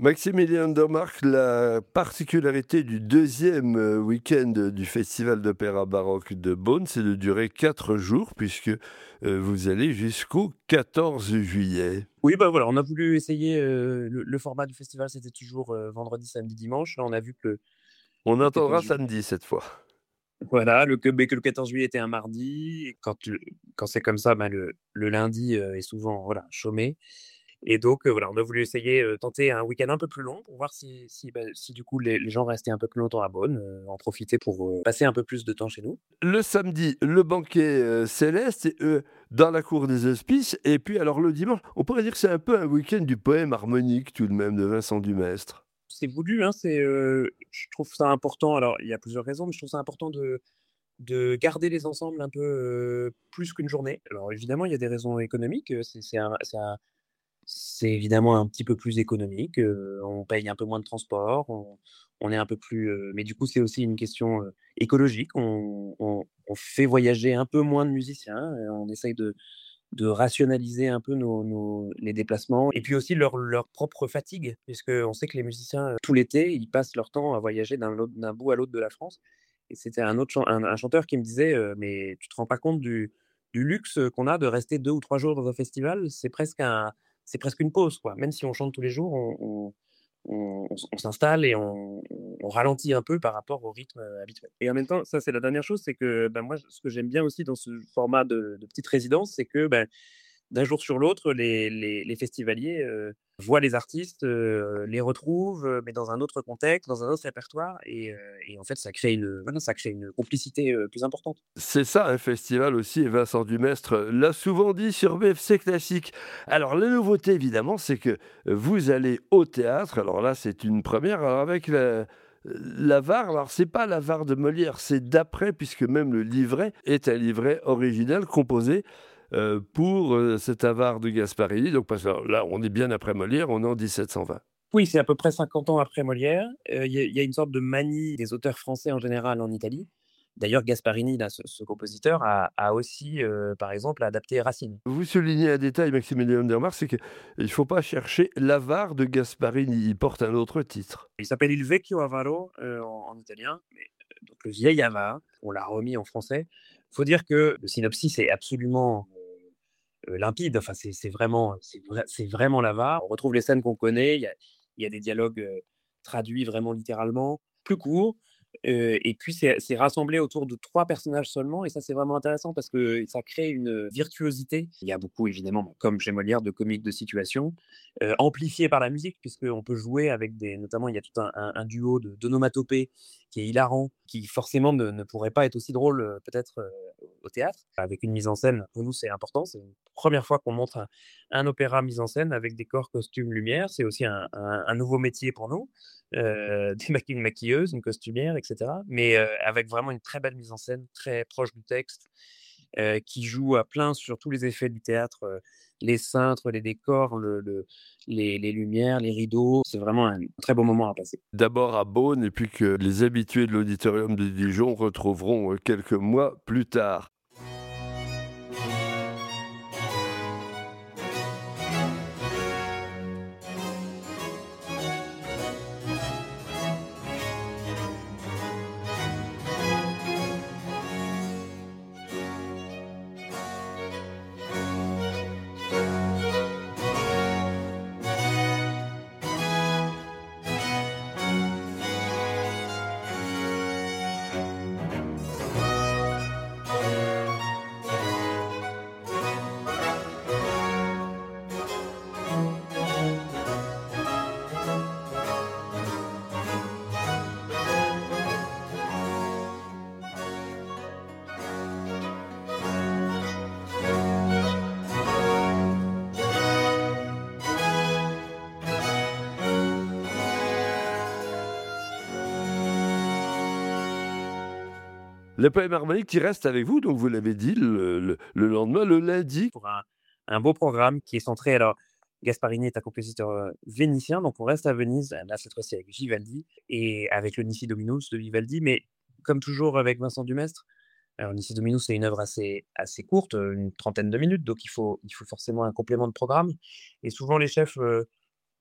Maximilien Andermark, la particularité du deuxième week-end du Festival d'opéra baroque de Beaune, c'est de durer 4 jours, puisque vous allez jusqu'au 14 juillet. Oui, bah, voilà, on a voulu essayer, le format du festival, c'était toujours, vendredi, samedi, dimanche. Là, on a vu que On le 14 entendra juillet samedi cette fois. voilà, que le 14 juillet était un mardi et quand c'est comme ça, bah, le lundi, est souvent, voilà, chômé et donc voilà, on a voulu essayer, tenter un week-end un peu plus long pour voir si du coup les gens restaient un peu plus longtemps à Beaune, en profiter pour, passer un peu plus de temps chez nous. Le samedi, le banquet céleste, et, dans la cour des Hospices. Et puis alors le dimanche, on pourrait dire que c'est un peu un week-end du poème harmonique tout de même, de Vincent Dumestre. C'est voulu, hein, je trouve ça important. Alors, il y a plusieurs raisons, mais je trouve ça important de garder les ensembles un peu, plus qu'une journée. Alors évidemment, il y a des raisons économiques, c'est évidemment un petit peu plus économique, on paye un peu moins de transport, on est un peu plus, mais du coup, c'est aussi une question, écologique. On fait voyager un peu moins de musiciens, on essaye de rationaliser un peu nos les déplacements et puis aussi leur propre fatigue, puisqu'on sait que les musiciens, tout l'été, ils passent leur temps à voyager d'un bout à l'autre de la France et c'était un autre chan un chanteur qui me disait: «Mais tu te rends pas compte du luxe, qu'on a de rester 2 ou 3 jours dans un festival? C'est presque une pause, quoi». Même si on chante tous les jours, on s'installe et on ralentit un peu par rapport au rythme, habituel et en même temps, ça, c'est la dernière chose, c'est que, bah, moi, ce que j'aime bien aussi dans ce format de petite résidence, c'est que, bah, d'un jour sur l'autre, les festivaliers, voient les artistes, les retrouvent, mais dans un autre contexte, dans un autre répertoire et en fait, ça crée une complicité, plus importante. C'est ça un festival aussi, et Vincent Dumestre l'a souvent dit sur BFC Classique. Alors la nouveauté évidemment, c'est que vous allez au théâtre. Alors là, c'est une première, alors avec l'avare. Alors c'est pas l'avare de Molière, c'est d'après, puisque même le livret est un livret original composé pour cet avare de Gasparini. Donc parce que là, on est bien après Molière, on est en 1720. Oui, c'est à peu près 50 ans après Molière. Il y a une sorte de manie des auteurs français en général en Italie. D'ailleurs, Gasparini, là, ce compositeur, a aussi, par exemple, adapté Racine. Vous soulignez un détail, Maximilien Andermark, c'est qu'il ne faut pas chercher l'avare de Gasparini, il porte un autre titre. Il s'appelle Il Vecchio Avaro, en italien, mais donc le vieil avare. On l'a remis en français. Faut dire que le synopsis est absolument, limpide. Enfin, c'est vraiment l'avare. On retrouve les scènes qu'on connaît. Il y a des dialogues, traduits vraiment littéralement, plus courts, et puis c'est rassemblé autour de 3 personnages seulement et ça, c'est vraiment intéressant parce que ça crée une virtuosité. Il y a beaucoup évidemment, bon, comme chez Molière, de comiques de situation, amplifiés par la musique puisqu'on peut jouer avec des notamment, il y a tout un duo d'onomatopées qui est hilarant, qui forcément ne pourrait pas être aussi drôle, peut-être, au théâtre. Avec une mise en scène, pour nous, c'est important. C'est une première fois qu'on montre un opéra mis en scène avec décors, costumes, lumière. C'est aussi un nouveau métier pour nous, une maquilleuse, une costumière et cetera. Mais, avec vraiment une très belle mise en scène, très proche du texte, qui joue à plein sur tous les effets du théâtre, les cintres, les décors, les lumières, les rideaux. C'est vraiment un très beau moment à passer. D'abord à Beaune, et puis que les habitués de l'auditorium de Dijon retrouveront quelques mois plus tard. Le poème harmonique qui reste avec vous, donc vous l'avez dit, le lendemain, le lundi. Pour un beau programme qui est centré alors Gasparini est un compositeur, vénitien, donc on reste à Venise, là cette fois-ci avec Vivaldi et avec le Nisi Dominus de Vivaldi, mais comme toujours avec Vincent Dumestre, alors Nisi Dominus c'est une œuvre assez courte, une trentaine de minutes, donc il faut forcément un complément de programme et souvent les chefs,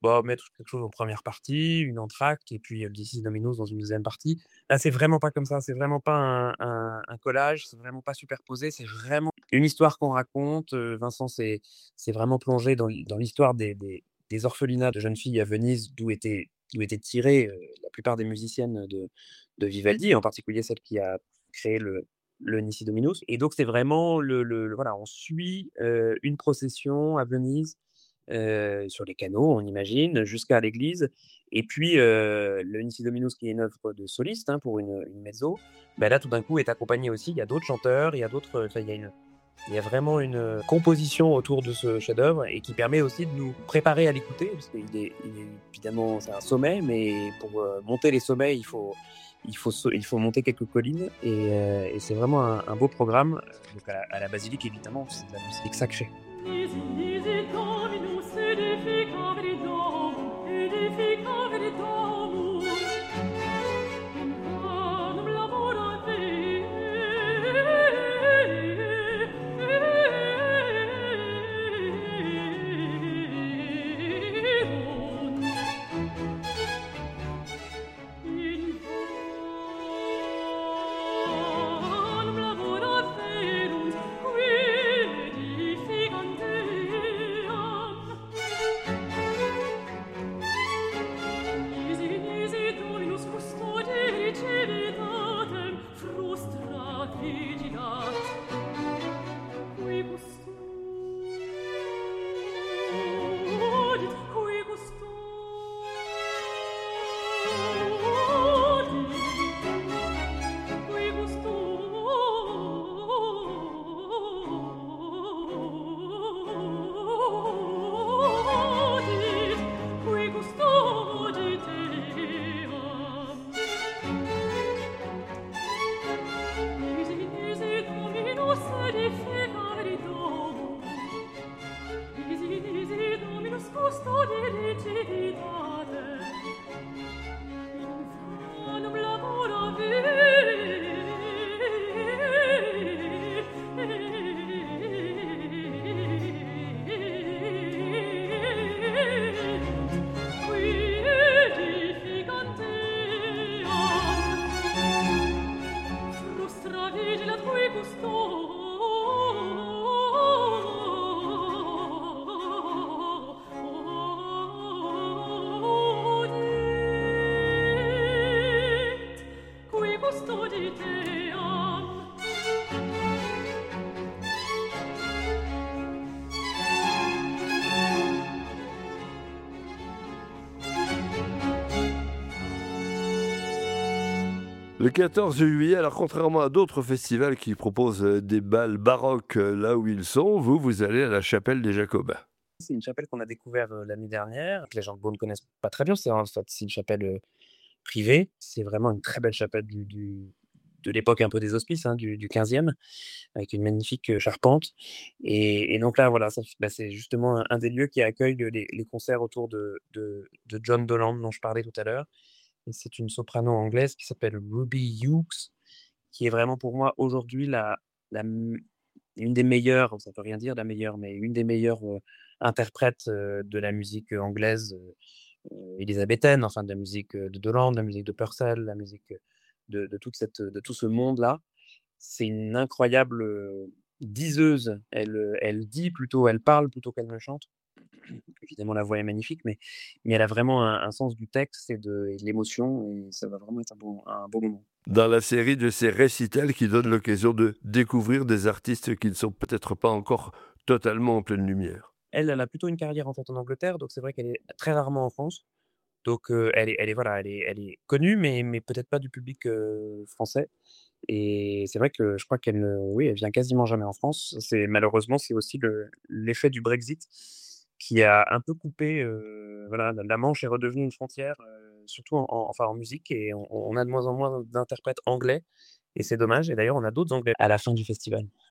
bah, mettre quelque chose en première partie, une entr'acte et puis, le Dixis Dominos dans une deuxième partie. Là, c'est vraiment pas comme ça, c'est vraiment pas un collage, c'est vraiment pas superposé, c'est vraiment une histoire qu'on raconte. Vincent s'est vraiment plongé dans l'histoire des orphelinats de jeunes filles à Venise, d'où étaient tirées, la plupart des musiciennes de Vivaldi, en particulier celle qui a créé le Nisi Dominus. Et donc c'est vraiment voilà, on suit, une procession à Venise, sur les canaux, on imagine, jusqu'à l'église. Et puis, le Nisi Dominus, qui est une œuvre de soliste, hein, pour une mezzo, bah, là, tout d'un coup, est accompagné aussi. Il y a d'autres chanteurs, il y a d'autres, enfin, il y a vraiment une composition autour de ce chef-d'œuvre et qui permet aussi de nous préparer à l'écouter, parce qu'il est évidemment, c'est un sommet, mais pour monter les sommets, il faut monter quelques collines et c'est vraiment un beau programme. Donc à la basilique, évidemment, c'est de la musique sacrée. Nisi Dominus edificavit domum, edificavit domum. In vanum labora verunt. In vanum labora verunt, qui edificant Deam. Nisi Dominus custodit civitatem, frustra vigilat. Qui custodit, qui custodit, qui custodit, qui custodit Deam. Nisi Dominus edificavit domum, Nisi Dominus custodit civitatem. In vanum labora verunt, qui edificant Deam. Frustra vigilat, qui custodit Deam. Le 14 juillet, alors contrairement à d'autres festivals qui proposent des bals baroques là où ils sont, vous allez à la chapelle des Jacobins. C'est une chapelle qu'on a découvert, l'année dernière, que les gens de Beaune connaissent pas très bien. C'est une chapelle, privée. C'est vraiment une très belle chapelle de l'époque un peu des Hospices, hein, du 15e, avec une magnifique, charpente. Et donc là, voilà, c'est justement un des lieux qui accueille les concerts autour de John Dolan, dont je parlais tout à l'heure. Et c'est une soprano anglaise qui s'appelle Ruby Hughes, qui est vraiment pour moi aujourd'hui la m une des meilleures, ça veut rien dire la meilleure, mais une des meilleures, interprètes, de la musique, anglaise, élisabéthaine, enfin de la musique, de Dolan, de la musique de Purcell, la musique, de tout ce monde-là. C'est une incroyable, diseuse. Elle dit plutôt, elle parle plutôt qu'elle ne chante. Évidemment, la voix est magnifique, mais elle a vraiment un sens du texte et de l'émotion et ça va vraiment être un beau moment. Dans la série de ces récitals qui donnent l'occasion de découvrir des artistes qui ne sont peut-être pas encore totalement en pleine lumière. Elle a plutôt une carrière en fait en Angleterre, donc c'est vrai qu'elle est très rarement en France. Donc, elle est voilà, elle est connue, mais peut-être pas du public, français. Et c'est vrai que je crois qu'elle ne oui, elle vient quasiment jamais en France. Malheureusement, c'est aussi l'effet du Brexit qui a un peu coupé, voilà, la Manche est redevenue une frontière, surtout enfin en musique et on a de moins en moins d'interprètes anglais et c'est dommage et d'ailleurs on a d'autres anglais à la fin du festival.